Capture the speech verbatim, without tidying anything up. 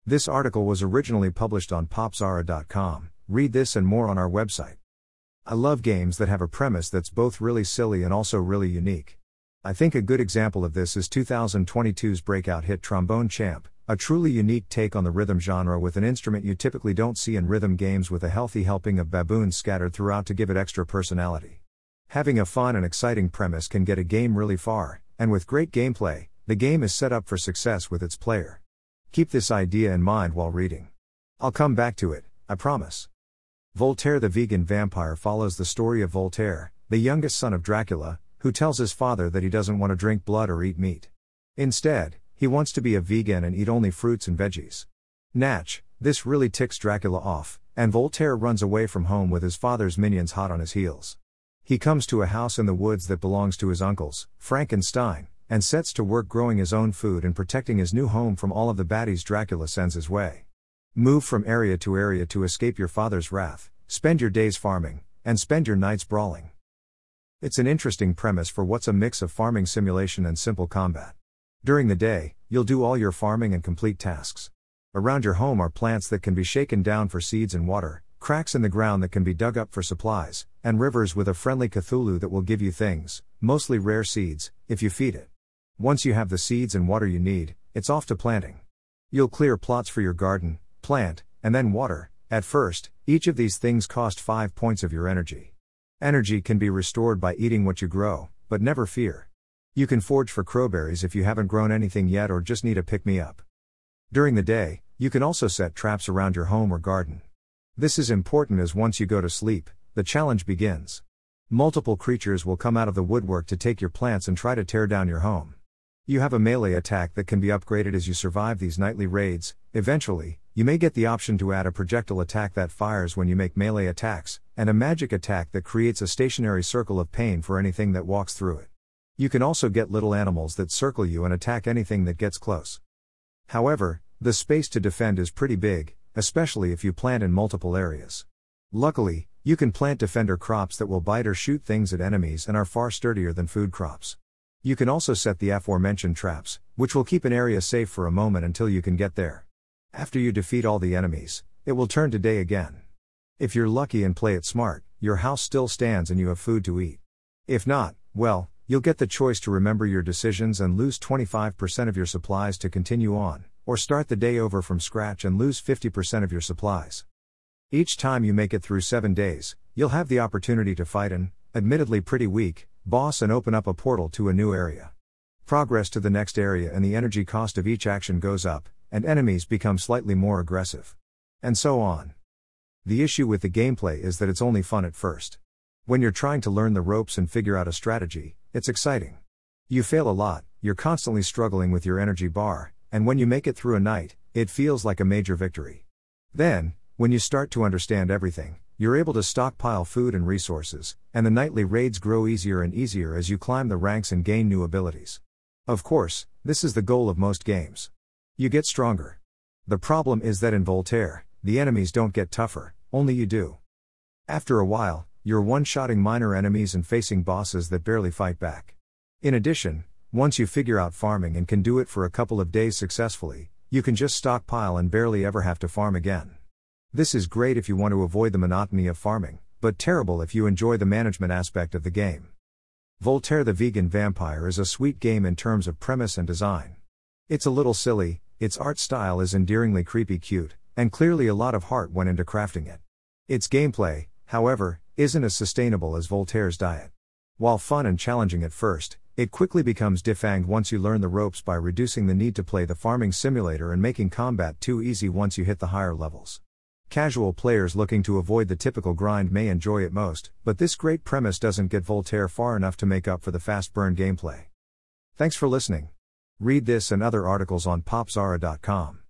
This article was originally published on popzara dot com. Read this and more on our website. I love games that have a premise that's both really silly and also really unique. I think a good example of this is two thousand twenty-two's breakout hit Trombone Champ, a truly unique take on the rhythm genre with an instrument you typically don't see in rhythm games, with a healthy helping of baboons scattered throughout to give it extra personality. Having a fun and exciting premise can get a game really far, and with great gameplay, the game is set up for success with its player. Keep this idea in mind while reading. I'll come back to it, I promise. Voltaire the Vegan Vampire follows the story of Voltaire, the youngest son of Dracula, who tells his father that he doesn't want to drink blood or eat meat. Instead, he wants to be a vegan and eat only fruits and veggies. Natch, this really ticks Dracula off, and Voltaire runs away from home with his father's minions hot on his heels. He comes to a house in the woods that belongs to his uncles, Frankenstein, and sets to work growing his own food and protecting his new home from all of the baddies Dracula sends his way. Move from area to area to escape your father's wrath, spend your days farming, and spend your nights brawling. It's an interesting premise for what's a mix of farming simulation and simple combat. During the day, you'll do all your farming and complete tasks. Around your home are plants that can be shaken down for seeds and water, cracks in the ground that can be dug up for supplies, and rivers with a friendly Cthulhu that will give you things, mostly rare seeds, if you feed it. Once you have the seeds and water you need, it's off to planting. You'll clear plots for your garden, plant, and then water. At first, each of these things cost five points of your energy. Energy can be restored by eating what you grow, but never fear. You can forage for crowberries if you haven't grown anything yet or just need a pick-me-up. During the day, you can also set traps around your home or garden. This is important as once you go to sleep, the challenge begins. Multiple creatures will come out of the woodwork to take your plants and try to tear down your home. You have a melee attack that can be upgraded as you survive these nightly raids. Eventually, you may get the option to add a projectile attack that fires when you make melee attacks, and a magic attack that creates a stationary circle of pain for anything that walks through it. You can also get little animals that circle you and attack anything that gets close. However, the space to defend is pretty big, especially if you plant in multiple areas. Luckily, you can plant defender crops that will bite or shoot things at enemies and are far sturdier than food crops. You can also set the aforementioned traps, which will keep an area safe for a moment until you can get there. After you defeat all the enemies, it will turn to day again. If you're lucky and play it smart, your house still stands and you have food to eat. If not, well, you'll get the choice to remember your decisions and lose twenty-five percent of your supplies to continue on, or start the day over from scratch and lose fifty percent of your supplies. Each time you make it through seven days, you'll have the opportunity to fight an, admittedly pretty weak, boss and open up a portal to a new area. Progress to the next area and the energy cost of each action goes up, and enemies become slightly more aggressive. And so on. The issue with the gameplay is that it's only fun at first. When you're trying to learn the ropes and figure out a strategy, it's exciting. You fail a lot, you're constantly struggling with your energy bar, and when you make it through a night, it feels like a major victory. Then, when you start to understand everything, you're able to stockpile food and resources, and the nightly raids grow easier and easier as you climb the ranks and gain new abilities. Of course, this is the goal of most games. You get stronger. The problem is that in Voltaire, the enemies don't get tougher, only you do. After a while, you're one-shotting minor enemies and facing bosses that barely fight back. In addition, once you figure out farming and can do it for a couple of days successfully, you can just stockpile and barely ever have to farm again. This is great if you want to avoid the monotony of farming, but terrible if you enjoy the management aspect of the game. Voltaire the Vegan Vampire is a sweet game in terms of premise and design. It's a little silly, its art style is endearingly creepy cute, and clearly a lot of heart went into crafting it. Its gameplay, however, isn't as sustainable as Voltaire's diet. While fun and challenging at first, it quickly becomes defanged once you learn the ropes by reducing the need to play the farming simulator and making combat too easy once you hit the higher levels. Casual players looking to avoid the typical grind may enjoy it most, but this great premise doesn't get Voltaire far enough to make up for the fast burn gameplay. Thanks for listening. Read this and other articles on popzara dot com.